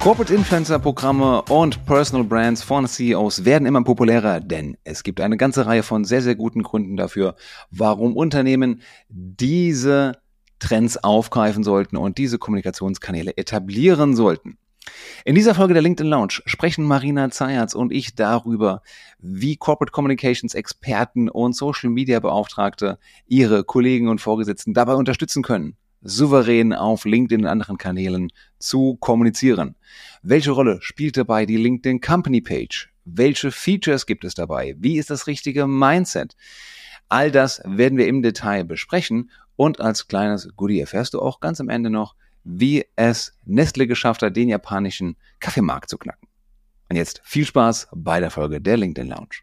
Corporate Influencer Programme und Personal Brands von CEOs werden immer populärer, denn es gibt eine ganze Reihe von sehr, sehr guten Gründen dafür, warum Unternehmen diese Trends aufgreifen sollten und diese Kommunikationskanäle etablieren sollten. In dieser Folge der LinkedIn Lounge sprechen Marina Zayatz und ich darüber, wie Corporate Communications Experten und Social Media Beauftragte ihre Kollegen und Vorgesetzten dabei unterstützen können, souverän auf LinkedIn und anderen Kanälen zu kommunizieren. Welche Rolle spielt dabei die LinkedIn Company Page? Welche Features gibt es dabei? Wie ist das richtige Mindset? All das werden wir im Detail besprechen und als kleines Goodie erfährst du auch ganz am Ende noch, wie es Nestle geschafft hat, den japanischen Kaffeemarkt zu knacken. Und jetzt viel Spaß bei der Folge der LinkedIn Lounge.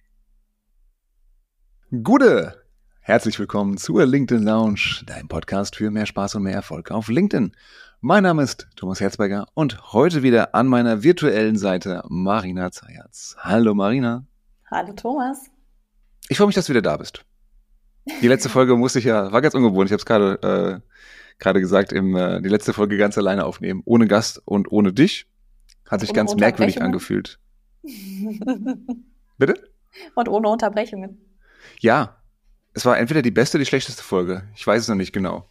Gute! Herzlich willkommen zur LinkedIn Lounge, dein Podcast für mehr Spaß und mehr Erfolg auf LinkedIn. Mein Name ist Thomas Herzberger und heute wieder an meiner virtuellen Seite Marina Zayatz. Hallo Marina. Hallo Thomas. Ich freue mich, dass du wieder da bist. Die letzte Folge war ganz ungewohnt. Ich habe es gerade gesagt, die letzte Folge ganz alleine aufnehmen, ohne Gast und ohne dich. Hat sich ganz merkwürdig angefühlt. Bitte? Und ohne Unterbrechungen. Ja. Es war entweder die beste oder die schlechteste Folge. Ich weiß es noch nicht genau.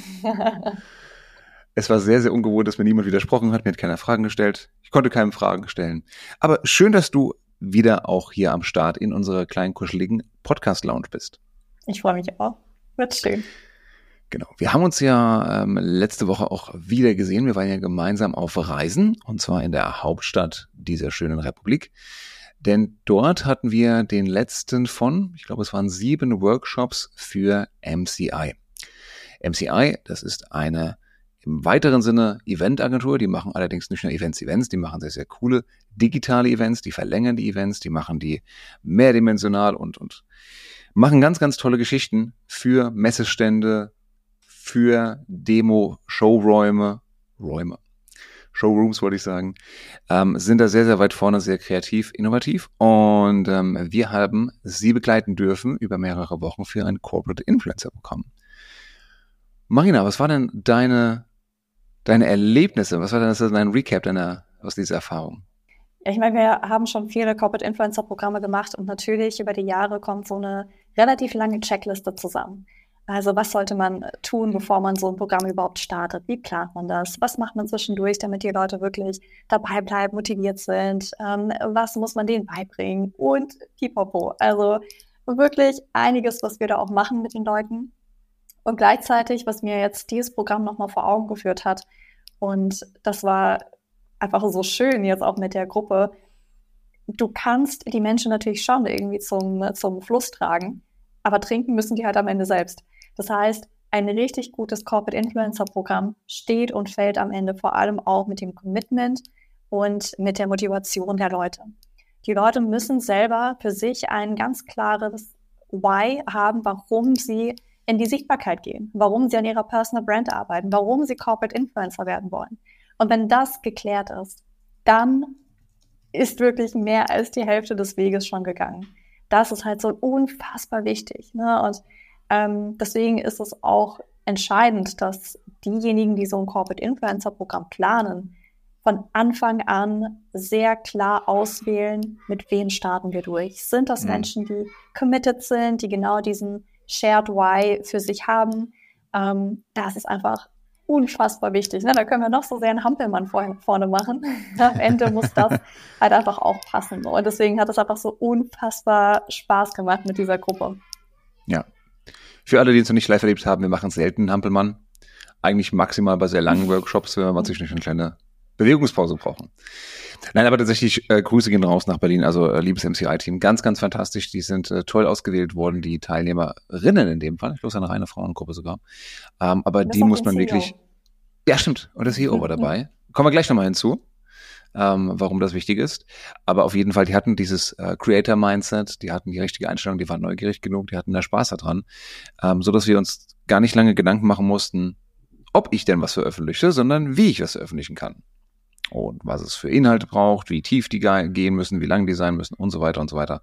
Es war sehr, sehr ungewohnt, dass mir niemand widersprochen hat. Mir hat keiner Fragen gestellt. Ich konnte keinem Fragen stellen. Aber schön, dass du wieder auch hier am Start in unserer kleinen, kuscheligen Podcast-Lounge bist. Ich freue mich auch. Wird schön. Genau. Wir haben uns ja letzte Woche auch wieder gesehen. Wir waren ja gemeinsam auf Reisen. Und zwar in der Hauptstadt dieser schönen Republik. Denn dort hatten wir den letzten von, ich glaube, es waren 7 Workshops für MCI. MCI, das ist eine im weiteren Sinne Eventagentur. Die machen allerdings nicht nur Events, die machen sehr, sehr coole digitale Events, die verlängern die Events, die machen die mehrdimensional und machen ganz, ganz tolle Geschichten für Messestände, für Showrooms wollte ich sagen, sind da sehr, sehr weit vorne, sehr kreativ, innovativ und wir haben sie begleiten dürfen über mehrere Wochen für ein Corporate Influencer Programm. Marina, was war denn deine Erlebnisse, was war denn dein Recap aus dieser Erfahrung? Ich meine, wir haben schon viele Corporate Influencer Programme gemacht und natürlich über die Jahre kommt so eine relativ lange Checkliste zusammen. Also was sollte man tun, bevor man so ein Programm überhaupt startet? Wie plant man das? Was macht man zwischendurch, damit die Leute wirklich dabei bleiben, motiviert sind? Was muss man denen beibringen? Und pipapo. Also wirklich einiges, was wir da auch machen mit den Leuten. Und gleichzeitig, was mir jetzt dieses Programm nochmal vor Augen geführt hat, und das war einfach so schön jetzt auch mit der Gruppe, du kannst die Menschen natürlich schon irgendwie zum Fluss tragen, aber trinken müssen die halt am Ende selbst. Das heißt, ein richtig gutes Corporate Influencer Programm steht und fällt am Ende vor allem auch mit dem Commitment und mit der Motivation der Leute. Die Leute müssen selber für sich ein ganz klares Why haben, warum sie in die Sichtbarkeit gehen, warum sie an ihrer Personal Brand arbeiten, warum sie Corporate Influencer werden wollen. Und wenn das geklärt ist, dann ist wirklich mehr als die Hälfte des Weges schon gegangen. Das ist halt so unfassbar wichtig, ne? Und deswegen ist es auch entscheidend, dass diejenigen, die so ein Corporate Influencer Programm planen, von Anfang an sehr klar auswählen, mit wem starten wir durch. Sind das Menschen, die committed sind, die genau diesen Shared Why für sich haben? Das ist einfach unfassbar wichtig. Ne? Da können wir noch so sehr einen Hampelmann vorne machen. Am Ende muss das halt einfach auch passen. Und deswegen hat es einfach so unfassbar Spaß gemacht mit dieser Gruppe. Ja. Für alle, die es noch nicht live erlebt haben, wir machen selten einen Hampelmann. Eigentlich maximal bei sehr langen Workshops, wenn wir mal zwischendurch eine kleine Bewegungspause brauchen. Nein, aber tatsächlich Grüße gehen raus nach Berlin. Also liebes MCI-Team, ganz, ganz fantastisch. Die sind toll ausgewählt worden, die Teilnehmerinnen in dem Fall. Ich glaube, es ist eine reine Frauengruppe sogar. Aber die muss man wirklich... Ja, stimmt. Und der CEO war dabei. Kommen wir gleich nochmal hinzu, warum das wichtig ist. Aber auf jeden Fall, die hatten dieses Creator-Mindset, die hatten die richtige Einstellung, die waren neugierig genug, die hatten da Spaß daran, so dass wir uns gar nicht lange Gedanken machen mussten, ob ich denn was veröffentliche, sondern wie ich was veröffentlichen kann. Und was es für Inhalte braucht, wie tief die gehen müssen, wie lang die sein müssen und so weiter und so weiter.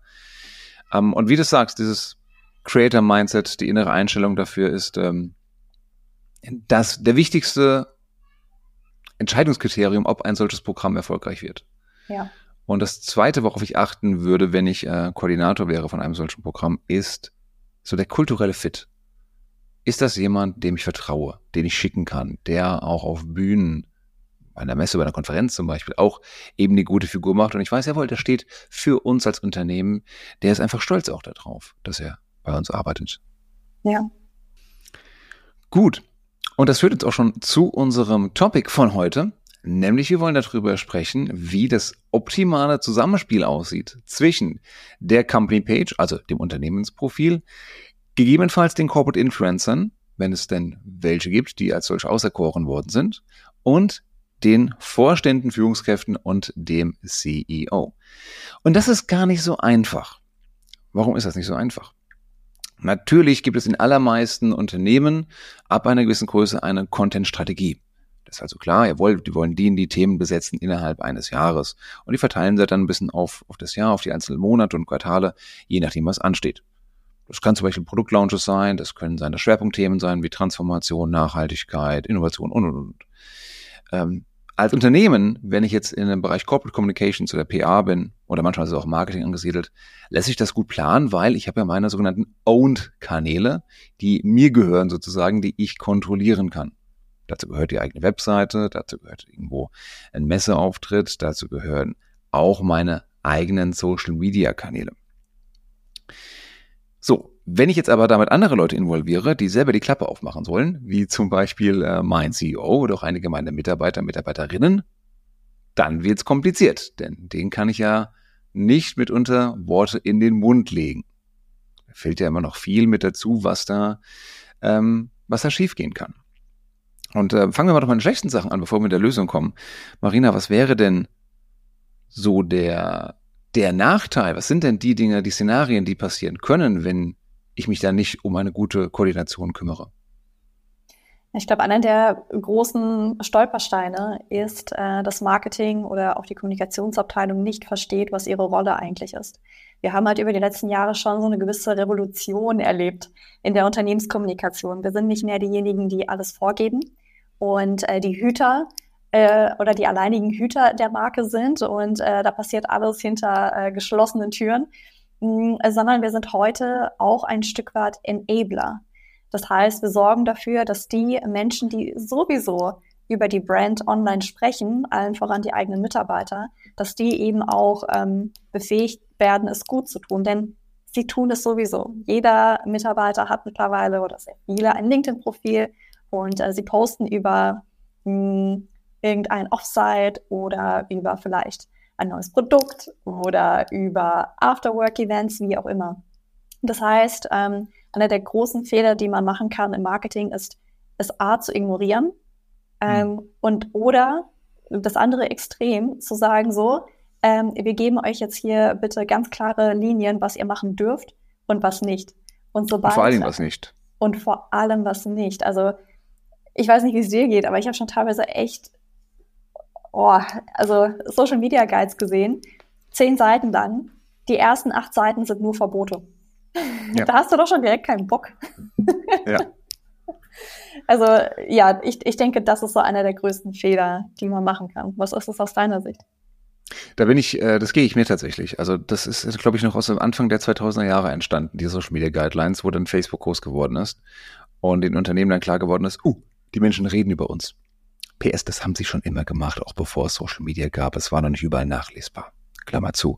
Und wie du sagst, dieses Creator-Mindset, die innere Einstellung dafür ist, dass der wichtigste Entscheidungskriterium, ob ein solches Programm erfolgreich wird. Ja. Und das Zweite, worauf ich achten würde, wenn ich Koordinator wäre von einem solchen Programm, ist so der kulturelle Fit. Ist das jemand, dem ich vertraue, den ich schicken kann, der auch auf Bühnen, bei einer Messe, bei einer Konferenz zum Beispiel, auch eben eine gute Figur macht? Und ich weiß, jawohl, der steht für uns als Unternehmen, der ist einfach stolz auch darauf, dass er bei uns arbeitet. Ja. Gut. Und das führt uns auch schon zu unserem Topic von heute. Nämlich, wir wollen darüber sprechen, wie das optimale Zusammenspiel aussieht zwischen der Company Page, also dem Unternehmensprofil, gegebenenfalls den Corporate Influencern, wenn es denn welche gibt, die als solche auserkoren worden sind, und den Vorständen, Führungskräften und dem CEO. Und das ist gar nicht so einfach. Warum ist das nicht so einfach? Natürlich gibt es in allermeisten Unternehmen ab einer gewissen Größe eine Content-Strategie. Das ist also klar, die wollen die Themen besetzen innerhalb eines Jahres. Und die verteilen sie dann ein bisschen auf das Jahr, auf die einzelnen Monate und Quartale, je nachdem, was ansteht. Das kann zum Beispiel Produktlaunches sein, das können seine Schwerpunktthemen sein, wie Transformation, Nachhaltigkeit, Innovation und. Als Unternehmen, wenn ich jetzt in dem Bereich Corporate Communications oder PR bin, oder manchmal ist es auch Marketing angesiedelt, lässt sich das gut planen, weil ich habe ja meine sogenannten Owned-Kanäle, die mir gehören sozusagen, die ich kontrollieren kann. Dazu gehört die eigene Webseite, dazu gehört irgendwo ein Messeauftritt, dazu gehören auch meine eigenen Social-Media-Kanäle. So, wenn ich jetzt aber damit andere Leute involviere, die selber die Klappe aufmachen sollen, wie zum Beispiel mein CEO oder auch einige meiner Mitarbeiter, Mitarbeiterinnen, dann wird's kompliziert, denn denen kann ich ja nicht mitunter Worte in den Mund legen. Da fehlt ja immer noch viel mit dazu, was da schiefgehen kann. Und fangen wir mal doch mit den schlechten Sachen an, bevor wir mit der Lösung kommen. Marina, was wäre denn so der Nachteil? Was sind denn die Dinge, die Szenarien, die passieren können, wenn ich mich da nicht um eine gute Koordination kümmere? Ich glaube, einer der großen Stolpersteine ist, dass Marketing oder auch die Kommunikationsabteilung nicht versteht, was ihre Rolle eigentlich ist. Wir haben halt über die letzten Jahre schon so eine gewisse Revolution erlebt in der Unternehmenskommunikation. Wir sind nicht mehr diejenigen, die alles vorgeben und die Hüter oder die alleinigen Hüter der Marke sind und da passiert alles hinter geschlossenen Türen, sondern wir sind heute auch ein Stück weit Enabler. Das heißt, wir sorgen dafür, dass die Menschen, die sowieso über die Brand online sprechen, allen voran die eigenen Mitarbeiter, dass die eben auch befähigt werden, es gut zu tun. Denn sie tun es sowieso. Jeder Mitarbeiter hat mittlerweile oder sehr viele ein LinkedIn-Profil und sie posten über irgendein Offsite oder über vielleicht ein neues Produkt oder über Afterwork-Events, wie auch immer. Das heißt, einer der großen Fehler, die man machen kann im Marketing, ist, es A zu ignorieren und oder das andere Extrem zu sagen so, wir geben euch jetzt hier bitte ganz klare Linien, was ihr machen dürft und was nicht. Und vor allem was nicht. Und vor allem was nicht. Also ich weiß nicht, wie es dir geht, aber ich habe schon teilweise echt Social Media Guides gesehen, 10 Seiten lang. Die ersten 8 Seiten sind nur Verbote. Ja. Da hast du doch schon direkt keinen Bock. Ja. Also ja, ich denke, das ist so einer der größten Fehler, die man machen kann. Was ist das aus deiner Sicht? Das gehe ich mir tatsächlich. Also das ist, glaube ich, noch aus dem Anfang der 2000er Jahre entstanden, die Social Media Guidelines, wo dann Facebook groß geworden ist und den Unternehmen dann klar geworden ist, die Menschen reden über uns. PS, das haben sie schon immer gemacht, auch bevor es Social Media gab. Es war noch nicht überall nachlesbar. Klammer zu.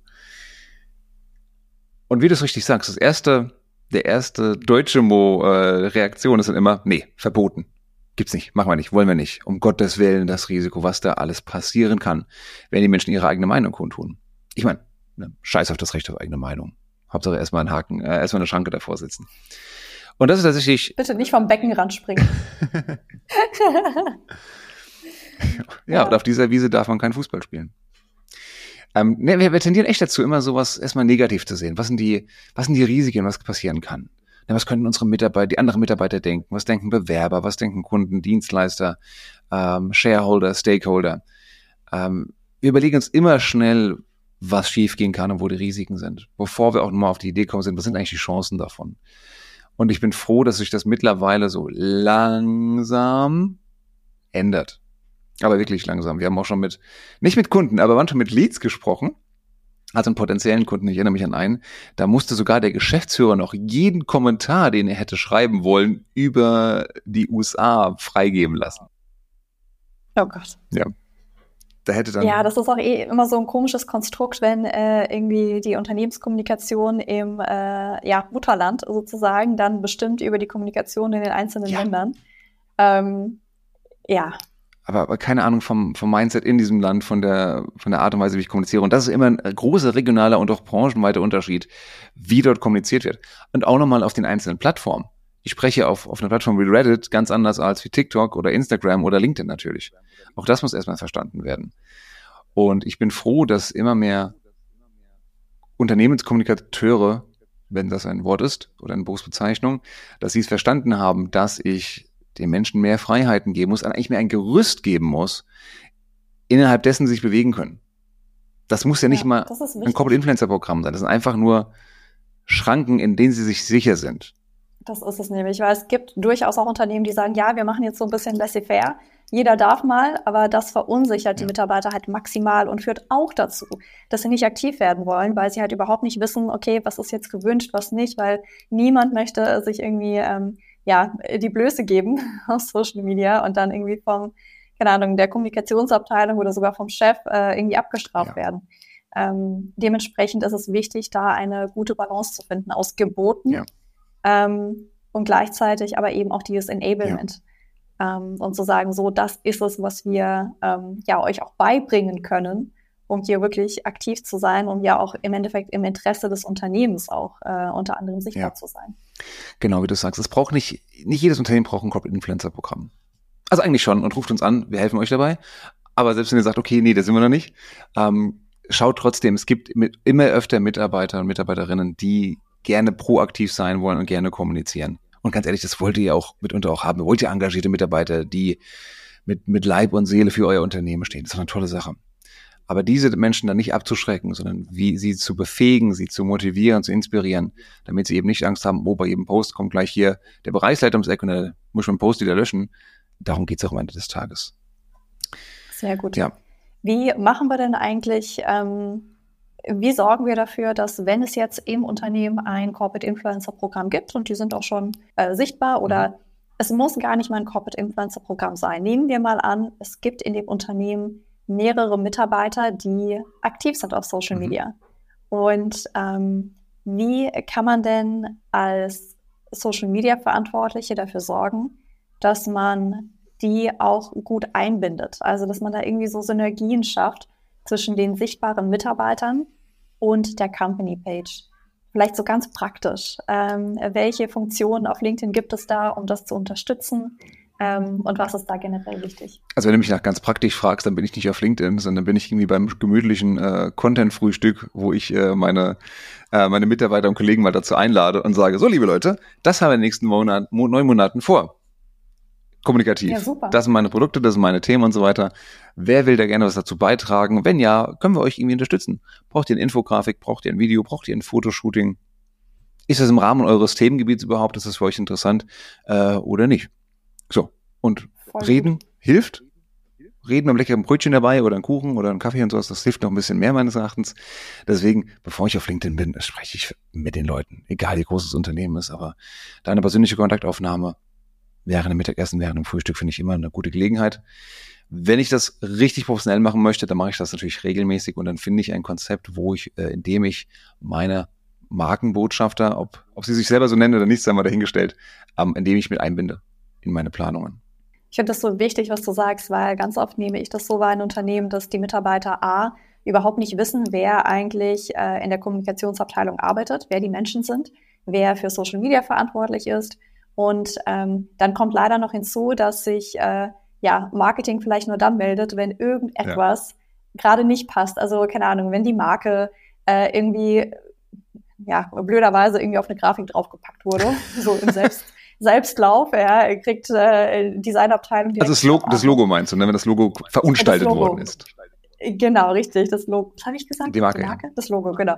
Und wie du es richtig sagst, der erste deutsche Reaktion ist dann immer, nee, verboten. Gibt's nicht, machen wir nicht, wollen wir nicht. Um Gottes Willen das Risiko, was da alles passieren kann, wenn die Menschen ihre eigene Meinung kundtun. Ich meine, scheiß auf das Recht auf eigene Meinung. Hauptsache erstmal einen Haken, erstmal eine Schranke davor sitzen. Und das ist tatsächlich... Bitte nicht vom Beckenrand springen. Ja, und auf dieser Wiese darf man keinen Fußball spielen. Wir tendieren echt dazu, immer sowas erstmal negativ zu sehen. Was sind die Risiken, was passieren kann? Was könnten unsere Mitarbeiter, die anderen Mitarbeiter denken? Was denken Bewerber? Was denken Kunden, Dienstleister, Shareholder, Stakeholder? Wir überlegen uns immer schnell, was schiefgehen kann und wo die Risiken sind. Bevor wir auch nochmal auf die Idee kommen sind, was sind eigentlich die Chancen davon? Und ich bin froh, dass sich das mittlerweile so langsam ändert. Aber wirklich langsam. Wir haben auch schon nicht mit Kunden, aber manchmal mit Leads gesprochen. Also einen potenziellen Kunden, ich erinnere mich an einen, da musste sogar der Geschäftsführer noch jeden Kommentar, den er hätte schreiben wollen, über die USA freigeben lassen. Oh Gott. Ja. Da hätte dann. Ja, das ist auch immer so ein komisches Konstrukt, wenn irgendwie die Unternehmenskommunikation im Mutterland sozusagen dann bestimmt über die Kommunikation in den einzelnen Ländern. Aber keine Ahnung vom Mindset in diesem Land, von der Art und Weise, wie ich kommuniziere. Und das ist immer ein großer regionaler und auch branchenweiter Unterschied, wie dort kommuniziert wird. Und auch nochmal auf den einzelnen Plattformen. Ich spreche auf einer Plattform wie Reddit ganz anders als wie TikTok oder Instagram oder LinkedIn natürlich. Auch das muss erstmal verstanden werden. Und ich bin froh, dass immer mehr Unternehmenskommunikateure, wenn das ein Wort ist oder eine Berufsbezeichnung, dass sie es verstanden haben, dass ich den Menschen mehr Freiheiten geben muss, eigentlich mehr ein Gerüst geben muss, innerhalb dessen sie sich bewegen können. Das muss ja nicht mal ein Corporate Influencer Programm sein. Das sind einfach nur Schranken, in denen sie sich sicher sind. Das ist es nämlich, weil es gibt durchaus auch Unternehmen, die sagen, ja, wir machen jetzt so ein bisschen laissez-faire. Jeder darf mal, aber das verunsichert die Mitarbeiter halt maximal und führt auch dazu, dass sie nicht aktiv werden wollen, weil sie halt überhaupt nicht wissen, okay, was ist jetzt gewünscht, was nicht, weil niemand möchte sich irgendwie die Blöße geben auf Social Media und dann irgendwie der Kommunikationsabteilung oder sogar vom Chef irgendwie abgestraft werden. Dementsprechend ist es wichtig, da eine gute Balance zu finden aus Geboten und gleichzeitig aber eben auch dieses Enablement. Und zu sagen, so, das ist es, was wir euch auch beibringen können, um hier wirklich aktiv zu sein und ja auch im Endeffekt im Interesse des Unternehmens auch unter anderem sichtbar zu sein. Genau, wie du sagst. Es braucht nicht jedes Unternehmen braucht ein Corporate Influencer Programm. Also eigentlich schon und ruft uns an, wir helfen euch dabei. Aber selbst wenn ihr sagt, okay, nee, da sind wir noch nicht, schaut trotzdem, es gibt immer öfter Mitarbeiter und Mitarbeiterinnen, die gerne proaktiv sein wollen und gerne kommunizieren. Und ganz ehrlich, das wollt ihr ja auch mitunter auch haben. Ihr wollt ja engagierte Mitarbeiter, die mit Leib und Seele für euer Unternehmen stehen. Das ist eine tolle Sache. Aber diese Menschen dann nicht abzuschrecken, sondern wie sie zu befähigen, sie zu motivieren, zu inspirieren, damit sie eben nicht Angst haben, bei jedem Post kommt gleich hier der Bereichsleiter ums Eck und der muss einen Post wieder löschen. Darum geht es auch am Ende des Tages. Sehr gut. Ja. Wie machen wir denn eigentlich, wie sorgen wir dafür, dass wenn es jetzt im Unternehmen ein Corporate Influencer Programm gibt und die sind auch schon sichtbar oder es muss gar nicht mal ein Corporate Influencer Programm sein. Nehmen wir mal an, es gibt in dem Unternehmen mehrere Mitarbeiter, die aktiv sind auf Social Media. Und wie kann man denn als Social Media Verantwortliche dafür sorgen, dass man die auch gut einbindet? Also, dass man da irgendwie so Synergien schafft zwischen den sichtbaren Mitarbeitern und der Company Page. Vielleicht so ganz praktisch. Welche Funktionen auf LinkedIn gibt es da, um das zu unterstützen? Und was ist da generell wichtig? Also wenn du mich nach ganz praktisch fragst, dann bin ich nicht auf LinkedIn, sondern bin ich irgendwie beim gemütlichen Content-Frühstück, wo ich meine Mitarbeiter und Kollegen mal dazu einlade und sage, so liebe Leute, das haben wir in den nächsten 9 Monaten vor. Kommunikativ. Ja, super. Das sind meine Produkte, das sind meine Themen und so weiter. Wer will da gerne was dazu beitragen? Wenn ja, können wir euch irgendwie unterstützen. Braucht ihr eine Infografik, braucht ihr ein Video, braucht ihr ein Fotoshooting? Ist das im Rahmen eures Themengebiets überhaupt? Ist das für euch interessant oder nicht? So, und Voll reden gut. hilft. Reden mit einem leckeren Brötchen dabei oder einen Kuchen oder einen Kaffee und sowas, das hilft noch ein bisschen mehr meines Erachtens. Deswegen, bevor ich auf LinkedIn bin, spreche ich mit den Leuten, egal wie groß das Unternehmen ist, aber da eine persönliche Kontaktaufnahme während dem Mittagessen, während dem Frühstück finde ich immer eine gute Gelegenheit. Wenn ich das richtig professionell machen möchte, dann mache ich das natürlich regelmäßig und dann finde ich ein Konzept, in dem ich meine Markenbotschafter, ob sie sich selber so nennen oder nicht, sei mal dahingestellt, in dem ich mit einbinde in meine Planungen. Ich finde das so wichtig, was du sagst, weil ganz oft nehme ich das so wahr in Unternehmen, dass die Mitarbeiter überhaupt nicht wissen, wer eigentlich in der Kommunikationsabteilung arbeitet, wer die Menschen sind, wer für Social Media verantwortlich ist. Und dann kommt leider noch hinzu, dass sich Marketing vielleicht nur dann meldet, wenn irgendetwas gerade nicht passt. Also keine Ahnung, wenn die Marke irgendwie blöderweise irgendwie auf eine Grafik draufgepackt wurde, so im Selbstlauf, kriegt Designabteilung direkt. Also das Logo meinst du, ne, wenn das Logo verunstaltet worden ist. Genau, richtig, das Logo. Was habe ich gesagt? Die Marke. Das Logo, genau.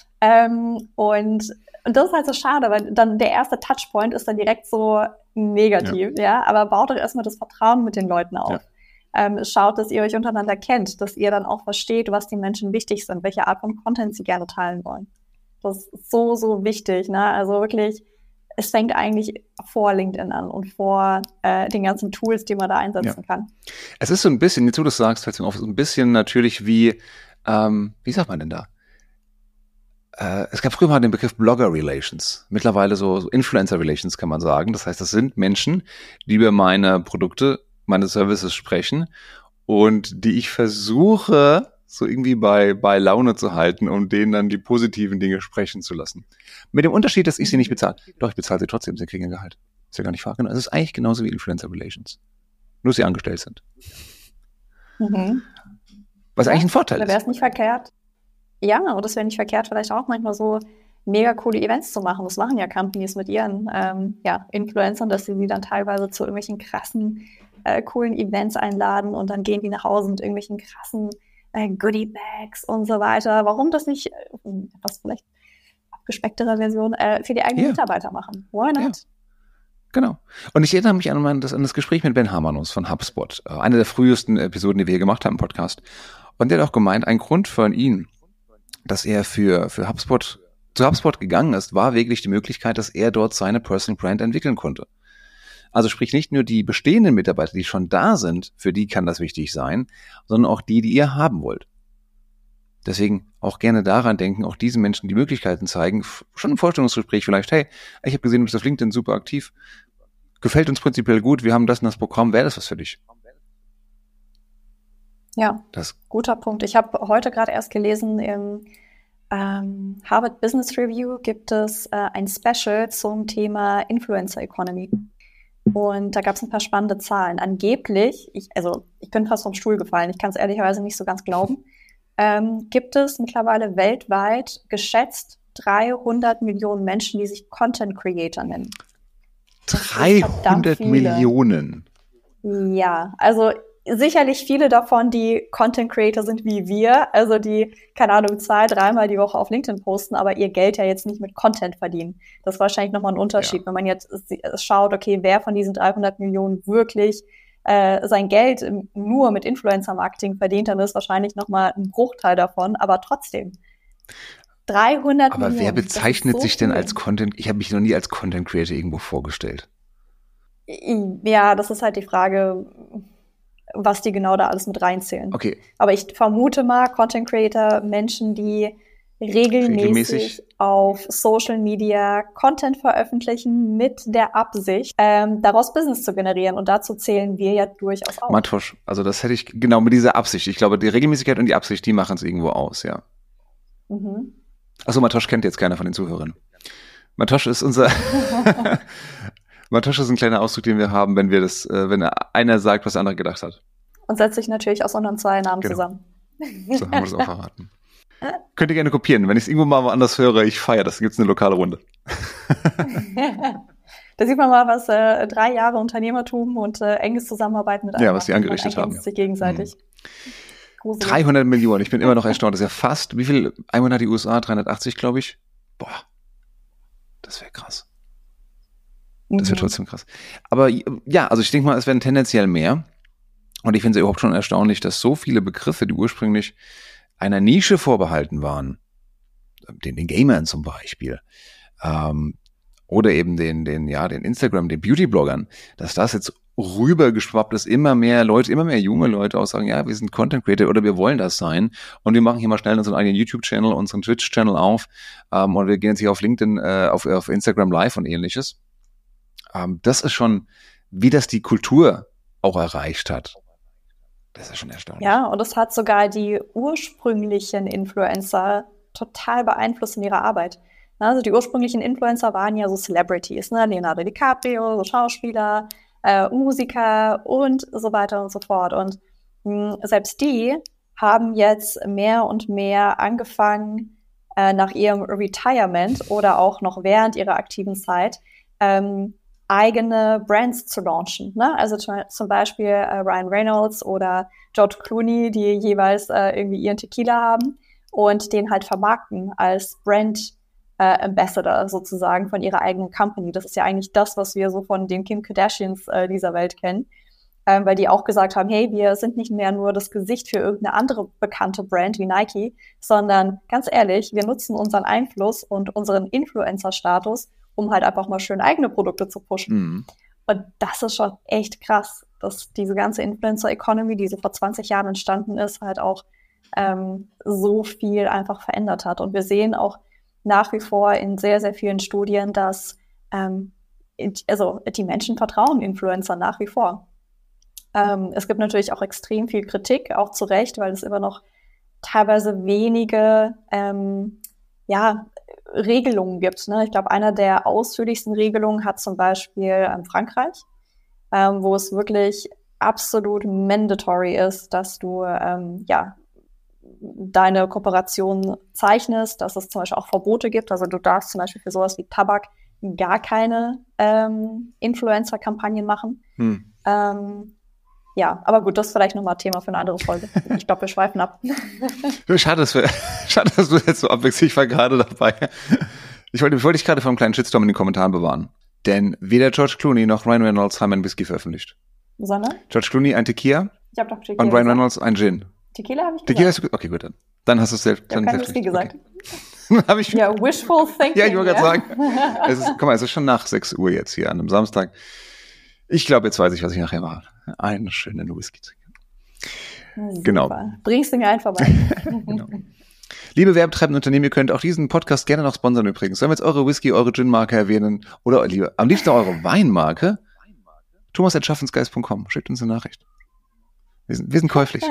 Und das ist halt so schade, weil dann der erste Touchpoint ist dann direkt so negativ, aber baut doch erstmal das Vertrauen mit den Leuten auf. Schaut, dass ihr euch untereinander kennt, dass ihr dann auch versteht, was den Menschen wichtig sind, welche Art von Content sie gerne teilen wollen. Das ist so, so wichtig, ne? Also wirklich, es fängt eigentlich vor LinkedIn an und vor den ganzen Tools, die man da einsetzen kann. Es ist so ein bisschen, jetzt du das sagst, fällt mir auf, so ein bisschen natürlich wie sagt man denn da? Es gab früher mal den Begriff Blogger Relations. Mittlerweile so Influencer Relations kann man sagen. Das heißt, das sind Menschen, die über meine Produkte, meine Services sprechen und die ich versuche, so irgendwie bei Laune zu halten, um denen dann die positiven Dinge sprechen zu lassen. Mit dem Unterschied, dass ich sie nicht bezahle. Doch, ich bezahle sie trotzdem, sie kriegen ein Gehalt. Ist ja gar nicht wahr. Genau. Es ist eigentlich genauso wie Influencer Relations. Nur, dass sie angestellt sind. Was eigentlich ein Vorteil ist. Da wäre es nicht verkehrt. Ja, und das wäre nicht verkehrt, vielleicht auch manchmal so mega coole Events zu machen. Das machen ja Companies mit ihren Influencern, dass sie dann teilweise zu irgendwelchen krassen, coolen Events einladen und dann gehen die nach Hause mit irgendwelchen krassen Goodie-Bags und so weiter. Warum das nicht, was vielleicht abgespecktere Version, für die eigenen Mitarbeiter machen? Why not? Ja. Genau. Und ich erinnere mich an das Gespräch mit Ben Hamanus von HubSpot. Eine der frühesten Episoden, die wir hier gemacht haben im Podcast. Und der hat auch gemeint, ein Grund von ihm, dass er für HubSpot zu HubSpot gegangen ist, war wirklich die Möglichkeit, dass er dort seine Personal Brand entwickeln konnte. Also sprich nicht nur die bestehenden Mitarbeiter, die schon da sind, für die kann das wichtig sein, sondern auch die ihr haben wollt. Deswegen auch gerne daran denken, auch diesen Menschen die Möglichkeiten zeigen, schon im Vorstellungsgespräch vielleicht, hey, ich habe gesehen, du bist auf LinkedIn super aktiv, gefällt uns prinzipiell gut, wir haben das und das Programm, wäre das was für dich? Ja, guter Punkt. Ich habe heute gerade erst gelesen, im Harvard Business Review gibt es ein Special zum Thema Influencer Economy. Und da gab es ein paar spannende Zahlen. Angeblich, ich bin fast vom Stuhl gefallen, ich kann es ehrlicherweise nicht so ganz glauben, gibt es mittlerweile weltweit geschätzt 300 Millionen Menschen, die sich Content Creator nennen. 300 Millionen? Ja, also sicherlich viele davon, die Content Creator sind wie wir, also die, keine Ahnung, 2-3 Mal die Woche auf LinkedIn posten, aber ihr Geld ja jetzt nicht mit Content verdienen. Das ist wahrscheinlich nochmal ein Unterschied, wenn man jetzt schaut, okay, wer von diesen 300 Millionen wirklich sein Geld nur mit Influencer-Marketing verdient, dann ist wahrscheinlich nochmal ein Bruchteil davon, aber trotzdem. 300 aber Millionen. Wer bezeichnet sich denn als Content? Ich habe mich noch nie als Content Creator irgendwo vorgestellt. Ja, das ist halt die Frage, was die genau da alles mit reinzählen. Okay. Aber ich vermute mal, Content Creator, Menschen, die regelmäßig auf Social Media Content veröffentlichen mit der Absicht, daraus Business zu generieren. Und dazu zählen wir ja durchaus auch. Matosch, also das hätte ich genau mit dieser Absicht. Ich glaube, die Regelmäßigkeit und die Absicht, die machen es irgendwo aus, ja. Mhm. Achso, Matosch kennt jetzt keiner von den Zuhörern. Matosch ist Matosch ist ein kleiner Ausdruck, den wir haben, wenn einer sagt, was der andere gedacht hat. Und setzt sich natürlich aus unseren zwei Namen zusammen. So haben wir das auch verraten. Könnt ihr gerne kopieren. Wenn ich es irgendwo mal woanders höre, ich feiere das. Dann gibt es eine lokale Runde. Da sieht man mal, was 3 Jahre Unternehmertum und enges Zusammenarbeiten mit was die angerichtet haben. Sich gegenseitig. 300 Millionen. Ich bin immer noch erstaunt. Das ist ja fast, wie viel Einwohner hat die USA? 380, glaube ich. Boah, das wäre krass. Das wäre trotzdem krass. Aber ja, also ich denke mal, es werden tendenziell mehr. Und ich finde es überhaupt schon erstaunlich, dass so viele Begriffe, die ursprünglich einer Nische vorbehalten waren, den Gamern zum Beispiel, oder eben den Instagram, den Beauty-Bloggern, dass das jetzt rübergeschwappt ist, immer mehr junge Leute auch sagen, ja, wir sind Content Creator oder wir wollen das sein und wir machen hier mal schnell unseren eigenen YouTube-Channel, unseren Twitch-Channel auf und wir gehen jetzt hier auf LinkedIn, auf Instagram Live und ähnliches. Das ist schon, wie das die Kultur auch erreicht hat. Das ist schon erstaunlich. Ja, und es hat sogar die ursprünglichen Influencer total beeinflusst in ihrer Arbeit. Also die ursprünglichen Influencer waren ja so Celebrities, ne? Leonardo DiCaprio, so Schauspieler, Musiker und so weiter und so fort. Und selbst die haben jetzt mehr und mehr angefangen, nach ihrem Retirement oder auch noch während ihrer aktiven Zeit, eigene Brands zu launchen. Ne? Also zum Beispiel Ryan Reynolds oder George Clooney, die jeweils irgendwie ihren Tequila haben und den halt vermarkten als Brand Ambassador sozusagen von ihrer eigenen Company. Das ist ja eigentlich das, was wir so von den Kim Kardashians dieser Welt kennen. weil die auch gesagt haben, hey, wir sind nicht mehr nur das Gesicht für irgendeine andere bekannte Brand wie Nike, sondern ganz ehrlich, wir nutzen unseren Einfluss und unseren Influencer-Status, um halt einfach mal schön eigene Produkte zu pushen. Mhm. Und das ist schon echt krass, dass diese ganze Influencer-Economy, die so vor 20 Jahren entstanden ist, halt auch so viel einfach verändert hat. Und wir sehen auch nach wie vor in sehr, sehr vielen Studien, dass die Menschen vertrauen Influencern nach wie vor. Es gibt natürlich auch extrem viel Kritik, auch zu Recht, weil es immer noch teilweise wenige Regelungen gibt. Ne? Ich glaube, einer der ausführlichsten Regelungen hat zum Beispiel Frankreich, wo es wirklich absolut mandatory ist, dass du deine Kooperation zeichnest, dass es zum Beispiel auch Verbote gibt. Also du darfst zum Beispiel für sowas wie Tabak gar keine Influencer-Kampagnen machen. Ja, aber gut, das ist vielleicht nochmal Thema für eine andere Folge. Ich glaube, wir schweifen ab. Schade, dass du jetzt so abwechselst. Ich war gerade dabei. Ich wollte dich gerade vor einem kleinen Shitstorm in den Kommentaren bewahren. Denn weder George Clooney noch Ryan Reynolds haben einen Whisky veröffentlicht. Sondern? George Clooney ein Tequila. Ich habe doch Tequila und Ryan Reynolds ein Gin. Tequila habe ich Tequila gesagt. Okay, gut, dann hast du es selbst. Ich habe kein Whisky gesagt. Okay. Ja, wishful thinking. Ja, ich wollte gerade sagen. Es ist schon nach 6 Uhr jetzt hier an einem Samstag. Ich glaube, jetzt weiß ich, was ich nachher mache. Einen schönen Whisky trinken. Genau. Bringst du mir einen vorbei. Genau. Liebe werbetreibende Unternehmen, ihr könnt auch diesen Podcast gerne noch sponsern übrigens. Sollen wir jetzt eure Whisky, eure Gin-Marke erwähnen? Oder am liebsten eure Weinmarke? thomas@schaffensgeist.com. Schickt uns eine Nachricht. Wir sind käuflich.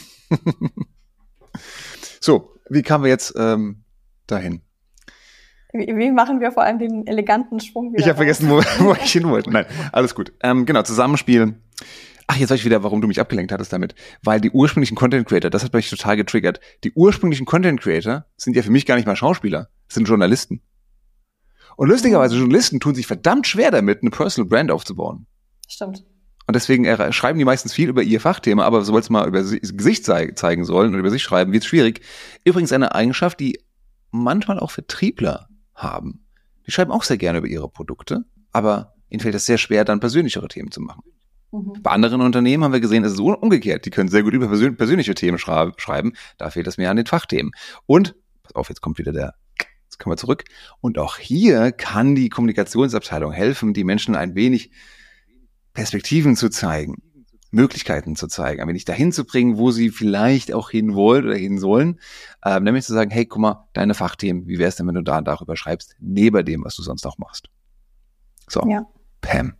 So, wie kamen wir jetzt dahin? Wie machen wir vor allem den eleganten Schwung wieder? Ich habe vergessen, wo ich hin wollte. Nein, alles gut. Genau, Zusammenspiel. Ach, jetzt weiß ich wieder, warum du mich abgelenkt hattest damit. Weil die ursprünglichen Content Creator, das hat mich total getriggert, die ursprünglichen Content Creator sind ja für mich gar nicht mal Schauspieler, das sind Journalisten. Und lustigerweise, Journalisten tun sich verdammt schwer damit, eine Personal Brand aufzubauen. Stimmt. Und deswegen schreiben die meistens viel über ihr Fachthema, aber sobald es mal über Gesicht zeigen sollen und über sich schreiben, wird es schwierig. Übrigens eine Eigenschaft, die manchmal auch Vertriebler haben. Die schreiben auch sehr gerne über ihre Produkte, aber ihnen fällt es sehr schwer, dann persönlichere Themen zu machen. Bei anderen Unternehmen haben wir gesehen, es ist umgekehrt. Die können sehr gut über persönliche Themen schreiben. Da fehlt es mehr an den Fachthemen. Und, pass auf, jetzt kommt wieder jetzt kommen wir zurück. Und auch hier kann die Kommunikationsabteilung helfen, die Menschen ein wenig Perspektiven zu zeigen, Möglichkeiten zu zeigen, ein wenig dahin zu bringen, wo sie vielleicht auch hin wollen oder hin sollen. Nämlich zu sagen, hey, guck mal, deine Fachthemen, wie wäre es denn, wenn du da und darüber schreibst, neben dem, was du sonst auch machst. So, ja. Pam.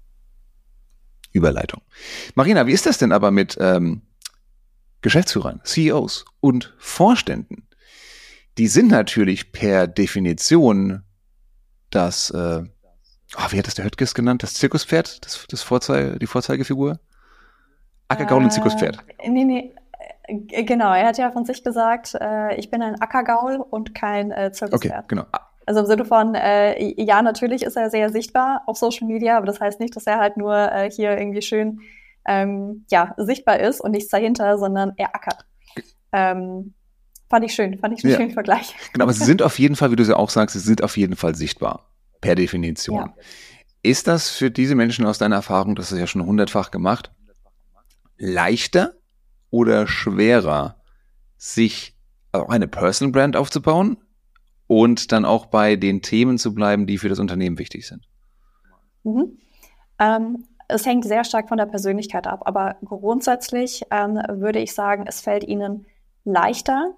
Überleitung. Marina, wie ist das denn aber mit Geschäftsführern, CEOs und Vorständen? Die sind natürlich per Definition das, wie hat das der Höttges genannt? Das Zirkuspferd? Die Vorzeigefigur? Ackergaul und Zirkuspferd. Nee. Genau, er hat ja von sich gesagt, ich bin ein Ackergaul und kein Zirkuspferd. Okay, genau. Also im Sinne von, ja, natürlich ist er sehr sichtbar auf Social Media, aber das heißt nicht, dass er halt nur hier irgendwie schön sichtbar ist und nichts dahinter, sondern er ackert. Fand ich einen schönen Vergleich. Genau, aber sie sind auf jeden Fall, wie du ja auch sagst, sie sind auf jeden Fall sichtbar, per Definition. Ja. Ist das für diese Menschen aus deiner Erfahrung, das ist ja schon 100-fach gemacht, leichter oder schwerer, sich auch eine Personal Brand aufzubauen und dann auch bei den Themen zu bleiben, die für das Unternehmen wichtig sind? Es hängt sehr stark von der Persönlichkeit ab, aber grundsätzlich würde ich sagen, es fällt ihnen leichter,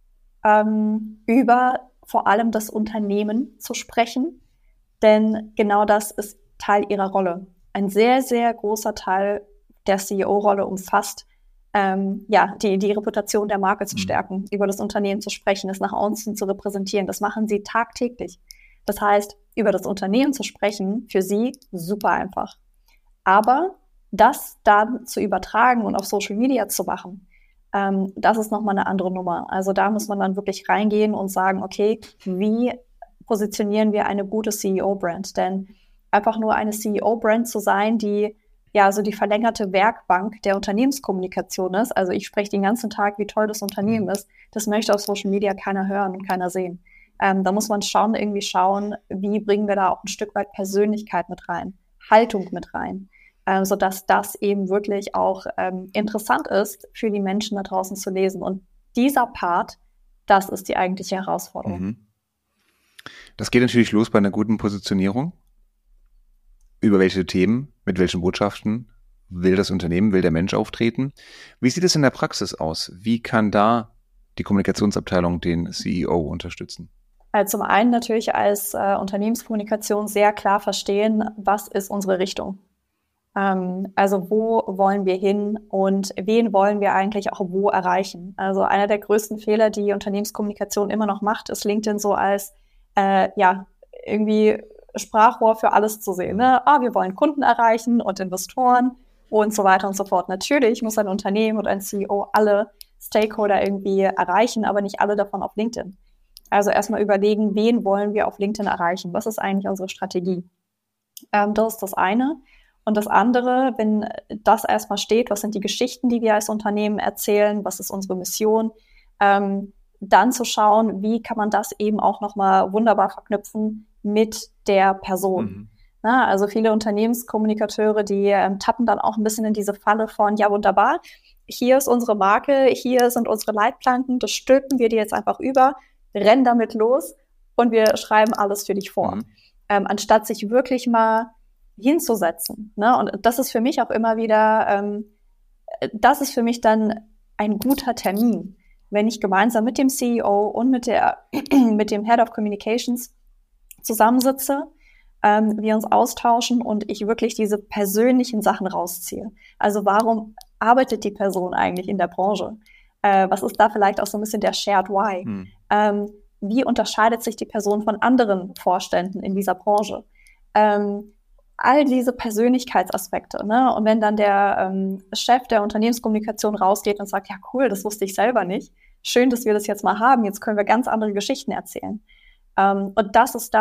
über vor allem das Unternehmen zu sprechen, denn genau das ist Teil ihrer Rolle. Ein sehr, sehr großer Teil der CEO-Rolle umfasst, die Reputation der Marke zu stärken, über das Unternehmen zu sprechen, es nach außen zu repräsentieren. Das machen sie tagtäglich. Das heißt, über das Unternehmen zu sprechen, für sie super einfach. Aber das dann zu übertragen und auf Social Media zu machen, das ist nochmal eine andere Nummer. Also da muss man dann wirklich reingehen und sagen, okay, wie positionieren wir eine gute CEO-Brand? Denn einfach nur eine CEO-Brand zu sein, die so die verlängerte Werkbank der Unternehmenskommunikation ist. Also ich spreche den ganzen Tag, wie toll das Unternehmen ist. Das möchte auf Social Media keiner hören und keiner sehen. Da muss man schauen, wie bringen wir da auch ein Stück weit Persönlichkeit mit rein, Haltung mit rein. sodass das eben wirklich auch interessant ist für die Menschen da draußen zu lesen. Und dieser Part, das ist die eigentliche Herausforderung. Mhm. Das geht natürlich los bei einer guten Positionierung. Über welche Themen, mit welchen Botschaften will das Unternehmen, will der Mensch auftreten? Wie sieht es in der Praxis aus? Wie kann da die Kommunikationsabteilung den CEO unterstützen? Also zum einen natürlich als Unternehmenskommunikation sehr klar verstehen, was ist unsere Richtung? Also wo wollen wir hin und wen wollen wir eigentlich auch wo erreichen? Also einer der größten Fehler, die Unternehmenskommunikation immer noch macht, ist LinkedIn so als irgendwie Sprachrohr für alles zu sehen. Ne? Wir wollen Kunden erreichen und Investoren und so weiter und so fort. Natürlich muss ein Unternehmen und ein CEO alle Stakeholder irgendwie erreichen, aber nicht alle davon auf LinkedIn. Also erstmal überlegen, wen wollen wir auf LinkedIn erreichen? Was ist eigentlich unsere Strategie? Das ist das eine. Und das andere, wenn das erstmal steht, was sind die Geschichten, die wir als Unternehmen erzählen? Was ist unsere Mission? Dann zu schauen, wie kann man das eben auch nochmal wunderbar verknüpfen mit der Person. Mhm. Na, also viele Unternehmenskommunikateure, die tappen dann auch ein bisschen in diese Falle von, ja wunderbar, hier ist unsere Marke, hier sind unsere Leitplanken, das stülpen wir dir jetzt einfach über, renn damit los und wir schreiben alles für dich vor. Mhm. Anstatt sich wirklich mal hinzusetzen. Ne? Und das ist für mich auch immer wieder, das ist für mich dann ein guter Termin, wenn ich gemeinsam mit dem CEO und mit dem Head of Communications zusammensitze, wir uns austauschen und ich wirklich diese persönlichen Sachen rausziehe. Also warum arbeitet die Person eigentlich in der Branche? Was ist da vielleicht auch so ein bisschen der Shared Why? Wie unterscheidet sich die Person von anderen Vorständen in dieser Branche? All diese Persönlichkeitsaspekte, ne? Und wenn dann der Chef der Unternehmenskommunikation rausgeht und sagt, ja cool, das wusste ich selber nicht. Schön, dass wir das jetzt mal haben. Jetzt können wir ganz andere Geschichten erzählen. Und das ist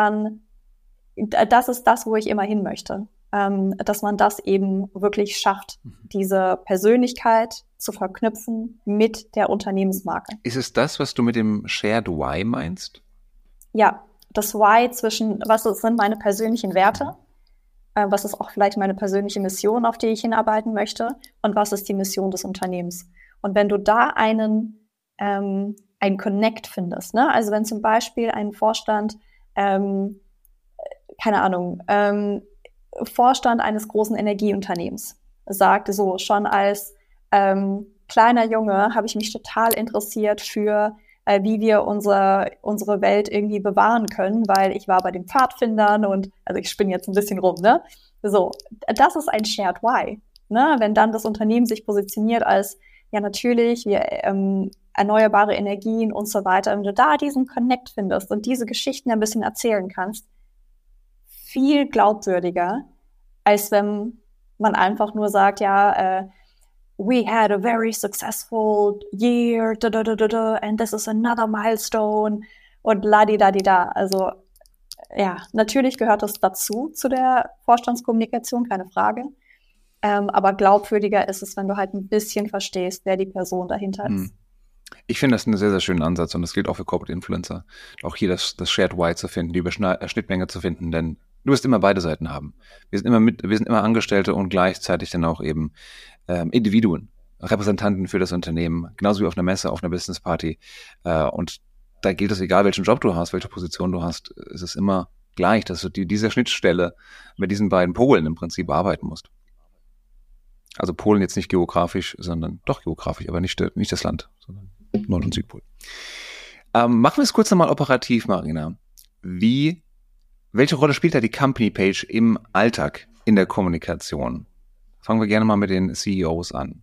das, wo ich immer hin möchte. Dass man das eben wirklich schafft, diese Persönlichkeit zu verknüpfen mit der Unternehmensmarke. Ist es das, was du mit dem Shared Why meinst? Ja, das Why zwischen, was sind meine persönlichen Werte, was ist auch vielleicht meine persönliche Mission, auf die ich hinarbeiten möchte und was ist die Mission des Unternehmens. Und wenn du da einen Connect findest, ne? Also wenn zum Beispiel ein Vorstand, keine Ahnung, Vorstand eines großen Energieunternehmens sagt so, schon als kleiner Junge habe ich mich total interessiert für wie wir unsere Welt irgendwie bewahren können, weil ich war bei den Pfadfindern und, also ich spinne jetzt ein bisschen rum, ne? So, das ist ein Shared Why, ne? Wenn dann das Unternehmen sich positioniert als, ja natürlich, wir erneuerbare Energien und so weiter, wenn du da diesen Connect findest und diese Geschichten ein bisschen erzählen kannst, viel glaubwürdiger, als wenn man einfach nur sagt, ja, we had a very successful year, and this is another milestone und la-di-da-di-da. Also ja, natürlich gehört das dazu, zu der Vorstandskommunikation, keine Frage. Aber glaubwürdiger ist es, wenn du halt ein bisschen verstehst, wer die Person dahinter ist. Ich finde das einen sehr, sehr schönen Ansatz und das gilt auch für Corporate Influencer. Auch hier das Shared Why zu finden, die Schnittmenge zu finden, denn du wirst immer beide Seiten haben. Wir sind immer Angestellte und gleichzeitig dann auch eben Individuen, Repräsentanten für das Unternehmen, genauso wie auf einer Messe, auf einer Business Party. Und da gilt es, egal welchen Job du hast, welche Position du hast, ist es immer gleich, dass du dieser Schnittstelle mit diesen beiden Polen im Prinzip arbeiten musst. Also Polen jetzt nicht geografisch, sondern doch geografisch, aber nicht das Land, sondern Nord- und Südpol. Machen wir es kurz nochmal operativ, Marina. Welche Rolle spielt da die Company Page im Alltag in der Kommunikation? Fangen wir gerne mal mit den CEOs an.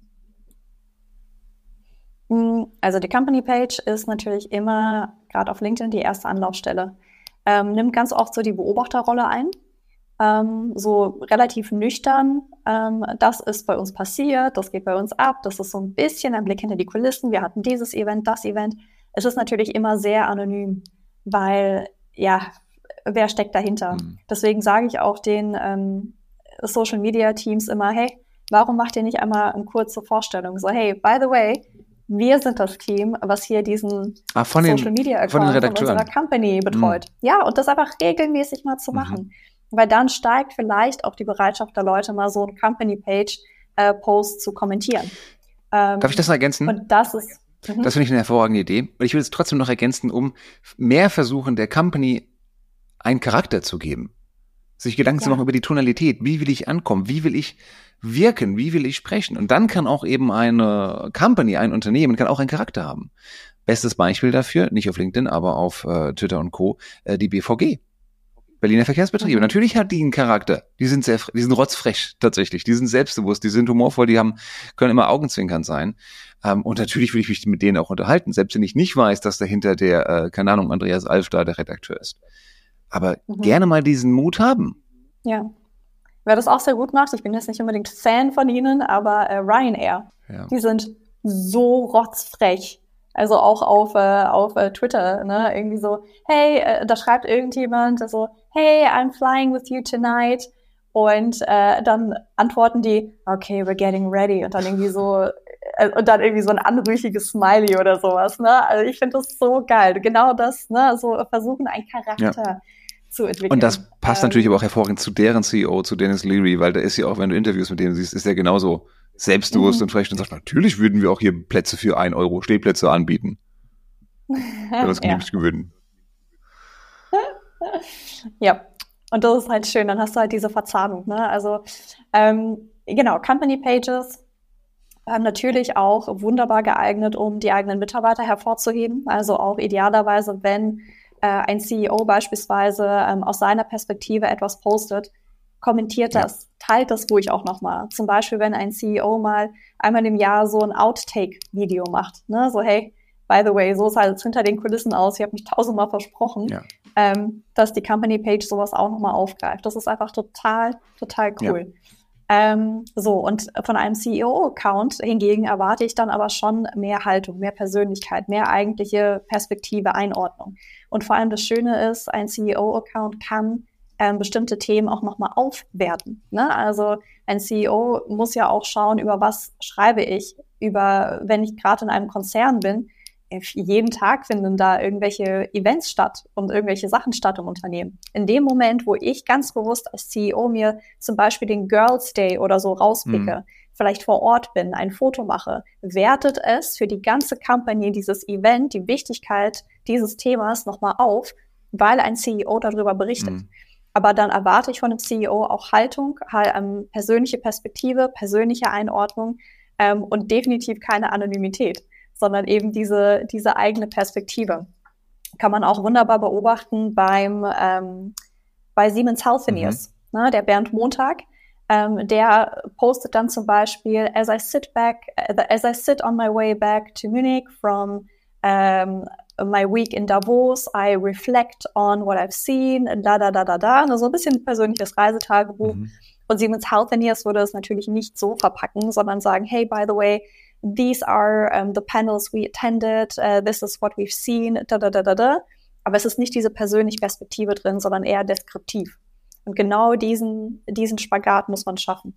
Also die Company Page ist natürlich immer, gerade auf LinkedIn, die erste Anlaufstelle. Nimmt ganz oft so die Beobachterrolle ein. So relativ nüchtern, das ist bei uns passiert, das geht bei uns ab, das ist so ein bisschen ein Blick hinter die Kulissen, wir hatten dieses Event, das Event. Es ist natürlich immer sehr anonym, weil, ja, wer steckt dahinter? Deswegen sage ich auch den Social-Media-Teams immer, hey, warum macht ihr nicht einmal eine kurze Vorstellung? So, hey, by the way, wir sind das Team, was hier diesen Social-Media-Account von unserer Company betreut. Ja, und das einfach regelmäßig mal zu machen. weil dann steigt vielleicht auch die Bereitschaft der Leute, mal so ein Company-Page-Post zu kommentieren. Darf ich das noch ergänzen? Und das ist... Das finde ich eine hervorragende Idee. Und ich will es trotzdem noch ergänzen, um mehr versuchen, der Company einen Charakter zu geben. Sich Gedanken zu machen über die Tonalität. Wie will ich ankommen? Wie will ich wirken? Wie will ich sprechen? Und dann kann auch eben eine Company, ein Unternehmen, kann auch einen Charakter haben. Bestes Beispiel dafür, nicht auf LinkedIn, aber auf Twitter und Co., die BVG. Berliner Verkehrsbetriebe. Natürlich hat die einen Charakter. Die sind rotzfrech tatsächlich. Die sind selbstbewusst, die sind humorvoll, können immer augenzwinkernd sein. Und natürlich will ich mich mit denen auch unterhalten, selbst wenn ich nicht weiß, dass dahinter der, keine Ahnung, Andreas Alf da der Redakteur ist. Aber gerne mal diesen Mut haben. Ja. Wer das auch sehr gut macht, ich bin jetzt nicht unbedingt Fan von ihnen, aber Ryanair. Ja. Die sind so rotzfrech. Also auch auf Twitter, ne, irgendwie so, hey, da schreibt irgendjemand so, hey, I'm flying with you tonight. Und dann antworten die, okay, we're getting ready. Und dann irgendwie so ein anrüchiges Smiley oder sowas, ne. Also ich finde das so geil. Genau das, ne, so versuchen, einen Charakter zu entwickeln. Und das passt natürlich aber auch hervorragend zu deren CEO, zu Dennis Leary, weil der ist ja auch, wenn du Interviews mit dem siehst, ist der genauso selbstbewusst und frech und sagt, natürlich würden wir auch hier Plätze für 1 Euro Stehplätze anbieten. Wenn das genügend gewinnen. Ja, und das ist halt schön, dann hast du halt diese Verzahnung, ne? Also, genau, Company Pages natürlich auch wunderbar geeignet, um die eigenen Mitarbeiter hervorzuheben. Also auch idealerweise, wenn ein CEO beispielsweise aus seiner Perspektive etwas postet, kommentiert das, teilt das ruhig auch nochmal. Zum Beispiel, wenn ein CEO mal einmal im Jahr so ein Outtake-Video macht, ne? So, hey, by the way, so sah es hinter den Kulissen aus, ich habe mich 1000-mal versprochen, dass die Company-Page sowas auch nochmal aufgreift. Das ist einfach total cool. So, und von einem CEO-Account hingegen erwarte ich dann aber schon mehr Haltung, mehr Persönlichkeit, mehr eigentliche Perspektive, Einordnung. Und vor allem das Schöne ist, ein CEO-Account kann bestimmte Themen auch nochmal aufwerten, ne? Also ein CEO muss ja auch schauen, über was schreibe ich, wenn ich gerade in einem Konzern bin, jeden Tag finden da irgendwelche Events statt und irgendwelche Sachen statt im Unternehmen. In dem Moment, wo ich ganz bewusst als CEO mir zum Beispiel den Girls Day oder so rauspicke, vielleicht vor Ort bin, ein Foto mache, wertet es für die ganze Company dieses Event, die Wichtigkeit dieses Themas nochmal auf, weil ein CEO darüber berichtet. Aber dann erwarte ich von dem CEO auch Haltung, persönliche Perspektive, persönliche Einordnung und definitiv keine Anonymität, sondern eben diese eigene Perspektive. Kann man auch wunderbar beobachten bei Siemens Healthineers. Ne, der Bernd Montag, der postet dann zum Beispiel, as I sit on my way back to Munich from my week in Davos, I reflect on what I've seen, also so ein bisschen persönliches Reisetagebuch. Und Siemens Healthineers würde es natürlich nicht so verpacken, sondern sagen, hey, by the way, these are the panels we attended, this is what we've seen, Aber es ist nicht diese persönliche Perspektive drin, sondern eher deskriptiv. Und genau diesen Spagat muss man schaffen.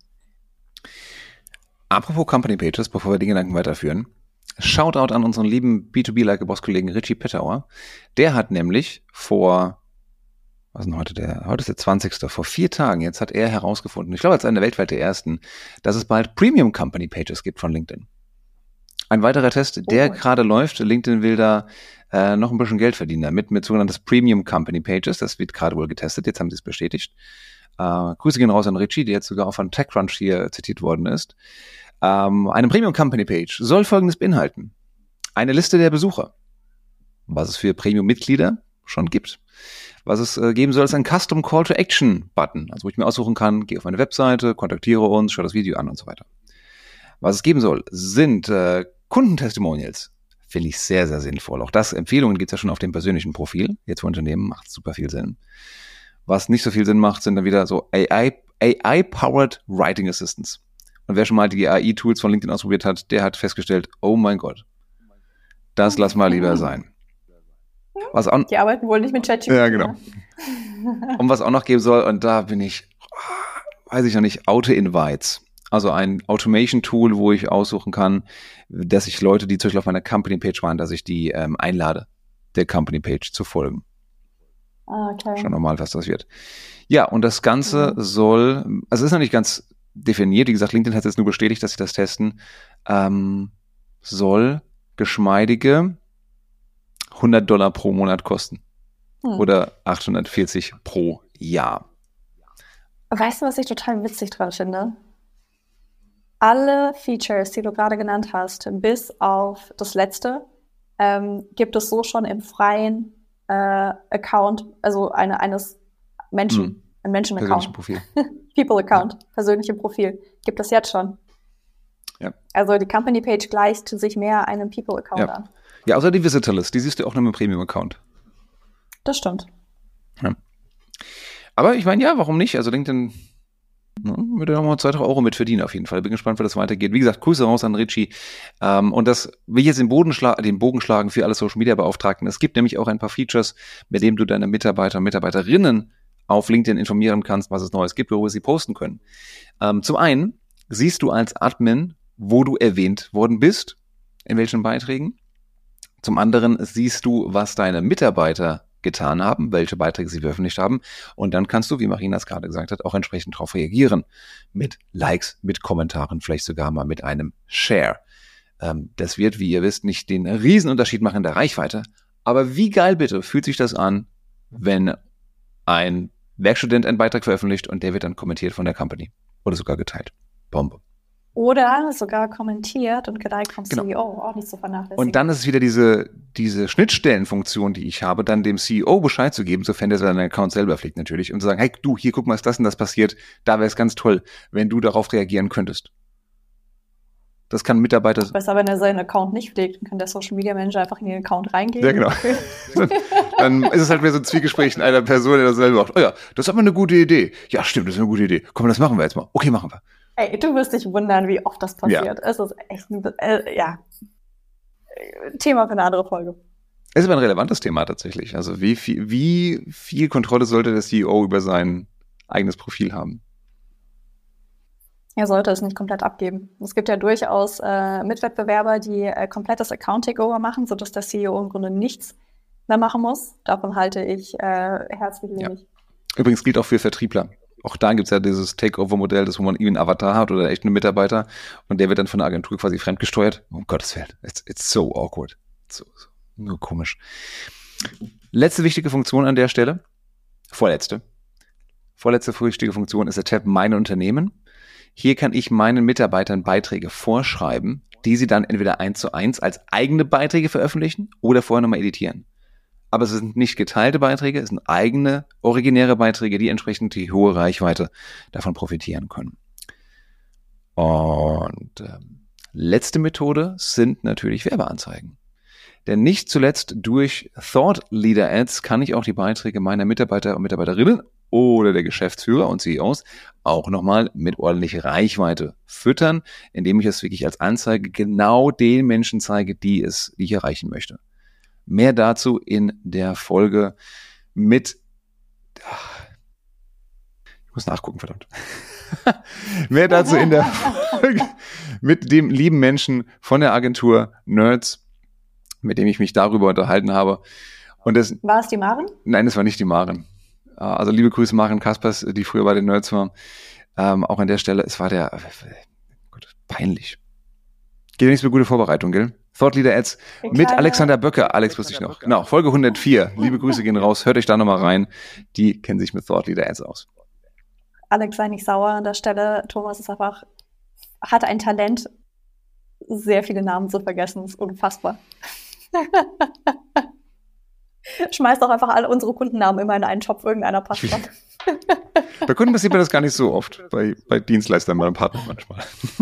Apropos Company Pages, bevor wir den Gedanken weiterführen, Shoutout an unseren lieben B2B-Like-Boss-Kollegen Richie Pettauer. Der hat nämlich heute ist der 20. Vor 4 Tagen, jetzt hat er herausgefunden, ich glaube als einer weltweit der ersten, dass es bald Premium Company Pages gibt von LinkedIn. Ein weiterer Test, der gerade läuft. LinkedIn will da noch ein bisschen Geld verdienen damit, mit sogenanntes Premium Company Pages. Das wird gerade wohl getestet, jetzt haben sie es bestätigt. Grüße gehen raus an Richie, der jetzt sogar auch von TechCrunch hier zitiert worden ist. Eine Premium Company Page soll Folgendes beinhalten. Eine Liste der Besucher. Was es für Premium-Mitglieder schon gibt. Was es geben soll, ist ein Custom Call to Action Button. Also wo ich mir aussuchen kann, gehe auf meine Webseite, kontaktiere uns, schau das Video an und so weiter. Was es geben soll, sind Kundentestimonials. Finde ich sehr, sehr sinnvoll. Auch das, Empfehlungen gibt es ja schon auf dem persönlichen Profil. Jetzt für Unternehmen macht super viel Sinn. Was nicht so viel Sinn macht, sind dann wieder so AI-powered Writing Assistants. Und wer schon mal die AI-Tools von LinkedIn ausprobiert hat, der hat festgestellt, oh mein Gott, das lass mal lieber sein. Die arbeiten wohl nicht mit ChatGPT. Ja, genau. Und was auch noch geben soll, und da bin ich, weiß ich noch nicht, Auto-Invites. Also ein Automation-Tool, wo ich aussuchen kann, dass ich Leute, die zum Beispiel auf meiner Company-Page waren, dass ich die einlade, der Company-Page zu folgen. Okay. Schauen wir mal, was das wird. Ja, und das Ganze soll, also es ist noch nicht ganz definiert, wie gesagt, LinkedIn hat jetzt nur bestätigt, dass sie das testen, soll geschmeidige $100 pro Monat kosten. Oder 840 pro Jahr. Weißt du, was ich total witzig dran finde? Alle Features, die du gerade genannt hast, bis auf das letzte, gibt es so schon im freien Account, also eines Menschen, ein Menschen-Account. Profil. People-Account, persönliche Profil. Gibt es jetzt schon. Ja. Also die Company-Page gleicht sich mehr einem People-Account an. Ja, außer die Visitor-List, die siehst du auch noch im Premium-Account. Das stimmt. Ja. Aber ich meine, ja, warum nicht? Also LinkedIn würde ja nochmal 2-3 Euro mit verdienen auf jeden Fall. Bin gespannt, wie das weitergeht. Wie gesagt, Grüße raus an Richie. Und das will ich jetzt den Bogen schlagen für alle Social-Media-Beauftragten. Es gibt nämlich auch ein paar Features, mit denen du deine Mitarbeiter und Mitarbeiterinnen auf LinkedIn informieren kannst, was es Neues gibt, worüber sie posten können. Zum einen siehst du als Admin, wo du erwähnt worden bist, in welchen Beiträgen. Zum anderen siehst du, was deine Mitarbeiter getan haben, welche Beiträge sie veröffentlicht haben. Und dann kannst du, wie Marina es gerade gesagt hat, auch entsprechend darauf reagieren. Mit Likes, mit Kommentaren, vielleicht sogar mal mit einem Share. Das wird, wie ihr wisst, nicht den Riesenunterschied machen in der Reichweite. Aber wie geil bitte fühlt sich das an, wenn ein Werkstudent einen Beitrag veröffentlicht und der wird dann kommentiert von der Company. Oder sogar geteilt. Bombe. Oder sogar kommentiert und geliked vom CEO, auch nicht zu vernachlässigen. Und dann ist es wieder diese Schnittstellenfunktion, die ich habe, dann dem CEO Bescheid zu geben, sofern der seinen Account selber pflegt natürlich, und zu sagen, hey, du, hier, guck mal, ist das und das passiert, da wäre es ganz toll, wenn du darauf reagieren könntest. Das kann Mitarbeiter... Besser, wenn er seinen Account nicht pflegt, dann kann der Social Media Manager einfach in den Account reingehen. Ja, genau. Dann ist es halt mehr so ein Zwiegespräch in einer Person, der das selber macht. Oh ja, das ist aber eine gute Idee. Ja, stimmt, das ist eine gute Idee. Komm, das machen wir jetzt mal. Okay, machen wir. Ey, du wirst dich wundern, wie oft das passiert. Ja. Es ist echt Thema für eine andere Folge. Es ist aber ein relevantes Thema tatsächlich. Also wie viel Kontrolle sollte der CEO über sein eigenes Profil haben? Er sollte es nicht komplett abgeben. Es gibt ja durchaus Mitwettbewerber, die komplettes Account-Takeover machen, sodass der CEO im Grunde nichts mehr machen muss. Davon halte ich herzlich wenig. Ja. Übrigens gilt auch für Vertriebler. Auch da gibt's ja dieses Takeover-Modell, das wo man einen Avatar hat oder echt einen Mitarbeiter und der wird dann von der Agentur quasi fremdgesteuert. Um Gottes Willen, it's so awkward. So nur komisch. Letzte wichtige Funktion an der Stelle. Vorletzte wichtige Funktion ist der Tab Meine Unternehmen. Hier kann ich meinen Mitarbeitern Beiträge vorschreiben, die sie dann entweder 1:1 als eigene Beiträge veröffentlichen oder vorher nochmal editieren. Aber es sind nicht geteilte Beiträge, es sind eigene, originäre Beiträge, die entsprechend die hohe Reichweite davon profitieren können. Und letzte Methode sind natürlich Werbeanzeigen. Denn nicht zuletzt durch Thought Leader Ads kann ich auch die Beiträge meiner Mitarbeiter und Mitarbeiterinnen oder der Geschäftsführer und CEOs auch nochmal mit ordentlicher Reichweite füttern, indem ich es wirklich als Anzeige genau den Menschen zeige, die ich erreichen möchte. Mehr dazu in der Folge mit... Ich muss nachgucken, verdammt. Mehr dazu in der Folge mit dem lieben Menschen von der Agentur Nerds, mit dem ich mich darüber unterhalten habe. Und war es die Maren? Nein, es war nicht die Maren. Also liebe Grüße Maren Kaspers, die früher bei den Nerds war. Auch an der Stelle, es war peinlich. Geht nichts mit gute Vorbereitung, gell? Thought Leader Ads mit Alexander Böcker. Alex wusste ich noch. Genau, Folge 104. Liebe Grüße gehen raus. Hört euch da nochmal rein. Die kennen sich mit Thought Leader Ads aus. Alex, sei nicht sauer an der Stelle. Thomas hat ein Talent, sehr viele Namen zu vergessen. Das ist unfassbar. Schmeißt doch einfach alle unsere Kundennamen immer in einen Topf. Irgendeiner passt schon. Bei Kunden passiert mir das gar nicht so oft. Bei Dienstleistern, beim Partner manchmal.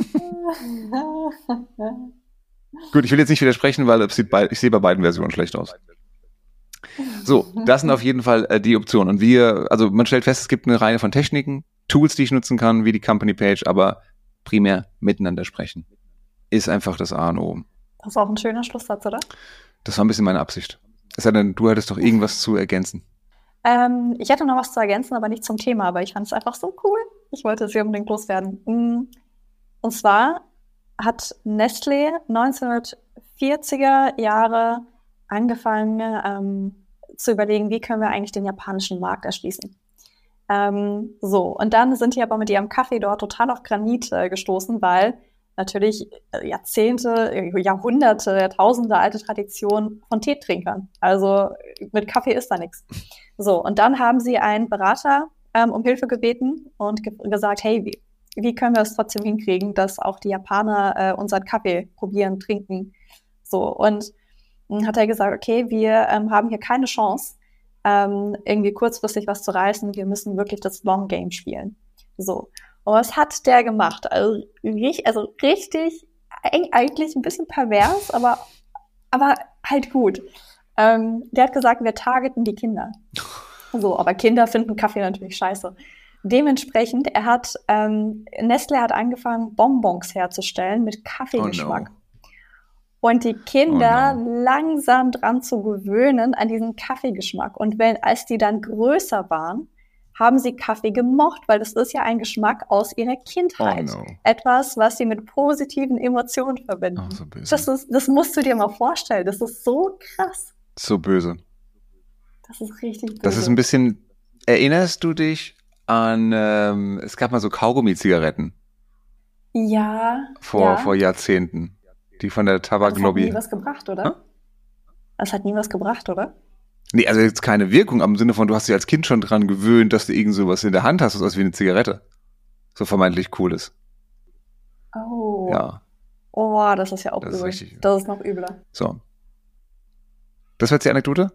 Gut, ich will jetzt nicht widersprechen, weil ich sehe bei beiden Versionen schlecht aus. So, das sind auf jeden Fall die Optionen. Und man stellt fest, es gibt eine Reihe von Techniken, Tools, die ich nutzen kann, wie die Company Page, aber primär miteinander sprechen. Ist einfach das A und O. Das ist auch ein schöner Schlusssatz, oder? Das war ein bisschen meine Absicht. Es sei denn, du hattest doch irgendwas zu ergänzen. Ich hätte noch was zu ergänzen, aber nicht zum Thema, aber ich fand es einfach so cool. Ich wollte es hier unbedingt loswerden. Und zwar hat Nestlé 1940er Jahre angefangen, zu überlegen, wie können wir eigentlich den japanischen Markt erschließen. Und dann sind die aber mit ihrem Kaffee dort total auf Granit gestoßen, weil natürlich Jahrzehnte, Jahrhunderte, Jahrtausende alte Tradition von Teetrinkern. Also mit Kaffee ist da nichts. So, und dann haben sie einen Berater um Hilfe gebeten und gesagt, hey, wie können wir es trotzdem hinkriegen, dass auch die Japaner unseren Kaffee probieren, trinken. So, und dann hat er gesagt, okay, wir haben hier keine Chance, irgendwie kurzfristig was zu reißen. Wir müssen wirklich das Long Game spielen. So. Und was hat der gemacht? Also richtig, eigentlich ein bisschen pervers, aber halt gut. Der hat gesagt, wir targeten die Kinder. So, aber Kinder finden Kaffee natürlich scheiße. Dementsprechend, Nestlé hat angefangen, Bonbons herzustellen mit Kaffeegeschmack. Oh no. Und die Kinder langsam dran zu gewöhnen an diesen Kaffeegeschmack. Und als die dann größer waren, haben sie Kaffee gemocht, weil das ist ja ein Geschmack aus ihrer Kindheit. Oh no. Etwas, was sie mit positiven Emotionen verbinden. Oh, so böse. Das musst du dir mal vorstellen. Das ist so krass. So böse. Das ist richtig böse. Das ist ein bisschen, erinnerst du dich an, es gab mal so Kaugummi-Zigaretten. Ja. Vor Jahrzehnten. Die von der Tabaklobby. Das hat nie was gebracht, oder? Hm? Das hat nie was gebracht, oder? Nee, also jetzt keine Wirkung, aber im Sinne von, du hast dich als Kind schon dran gewöhnt, dass du irgend sowas in der Hand hast, was aussieht wie eine Zigarette. So vermeintlich cool ist. Oh. Ja. Oh, das ist ja auch übel. Das ist noch übler. So. Das war jetzt die Anekdote?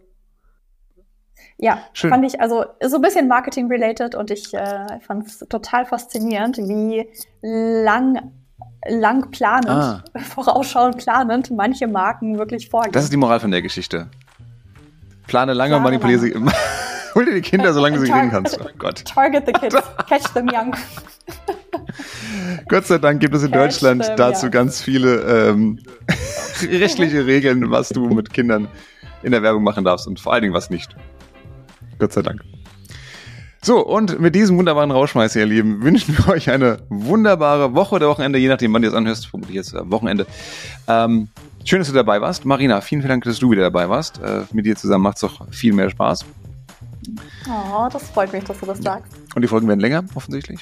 Ja, schön. Fand ich, also so ein bisschen Marketing-related und ich fand es total faszinierend, wie lang planend, vorausschauend planend manche Marken wirklich vorgehen. Das ist die Moral von der Geschichte. Plane lange und manipuliere sie immer. Hol dir die Kinder, solange du sie gewinnen kannst. Oh Gott. Target the kids, catch them young. Gott sei Dank gibt es in Deutschland dazu ganz viele rechtliche Regeln, was du mit Kindern in der Werbung machen darfst und vor allen Dingen was nicht. Gott sei Dank. So, und mit diesem wunderbaren Rauschmeiß, ihr Lieben, wünschen wir euch eine wunderbare Woche oder Wochenende, je nachdem, wann ihr es anhörst, vermutlich jetzt Wochenende. Schön, dass du dabei warst. Marina, vielen Dank, dass du wieder dabei warst. Mit dir zusammen macht es doch viel mehr Spaß. Oh, das freut mich, dass du das sagst. Und die Folgen werden länger, offensichtlich.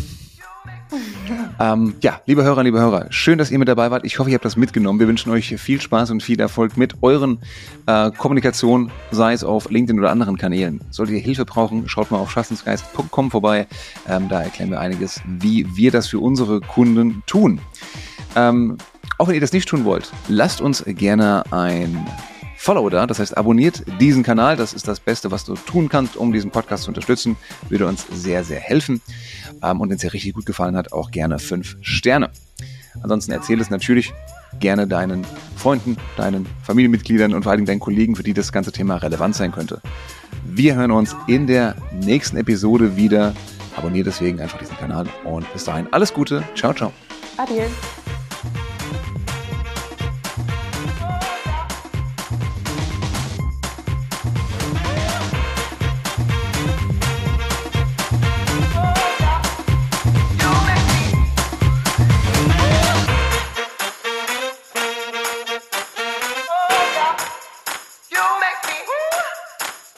Liebe Hörer, liebe Hörer, schön, dass ihr mit dabei wart. Ich hoffe, ihr habt das mitgenommen. Wir wünschen euch viel Spaß und viel Erfolg mit euren Kommunikationen, sei es auf LinkedIn oder anderen Kanälen. Solltet ihr Hilfe brauchen, schaut mal auf schaffensgeist.com vorbei. Da erklären wir einiges, wie wir das für unsere Kunden tun. Auch wenn ihr das nicht tun wollt, lasst uns gerne ein Follow da, das heißt abonniert diesen Kanal, das ist das Beste, was du tun kannst, um diesen Podcast zu unterstützen, würde uns sehr, sehr helfen und wenn es dir richtig gut gefallen hat, auch gerne 5 Sterne. Ansonsten erzähl es natürlich gerne deinen Freunden, deinen Familienmitgliedern und vor allem deinen Kollegen, für die das ganze Thema relevant sein könnte. Wir hören uns in der nächsten Episode wieder, abonniert deswegen einfach diesen Kanal und bis dahin alles Gute, ciao, ciao. Adieu.